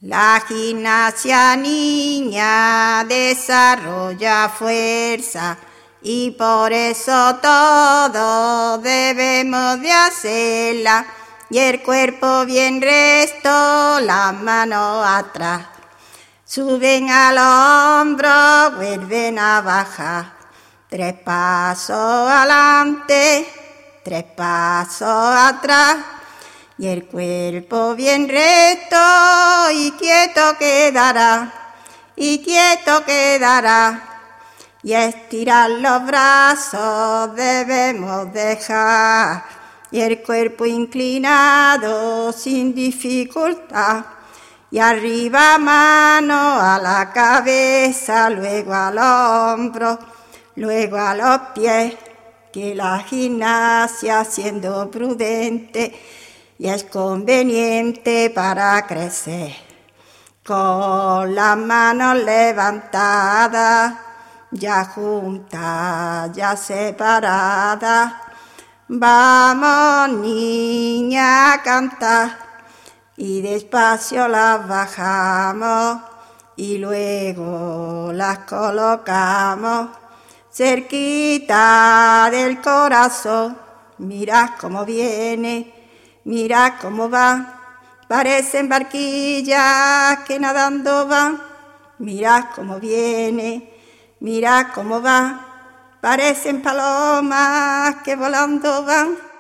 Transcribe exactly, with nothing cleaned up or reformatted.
La gimnasia, niña, desarrolla fuerza y por eso todos debemos de hacerla. Y el cuerpo bien recto, las manos atrás. Suben al hombro, vuelven a bajar. Tres pasos adelante, tres pasos atrás. Y el cuerpo bien recto y quieto quedará, y quieto quedará. Y estirar los brazos debemos dejar, y el cuerpo inclinado sin dificultad. Y arriba mano a la cabeza, luego al hombro, luego a los pies. Que la gimnasia, siendo prudente, y es conveniente para crecer. Con las manos levantadas, ya juntas, ya separadas, vamos, niña, a cantar. Y despacio las bajamos y luego las colocamos cerquita del corazón. Mirad cómo viene, mirad cómo va, parecen barquillas que nadando van. Mirad cómo viene, mirad cómo va, parecen palomas que volando van.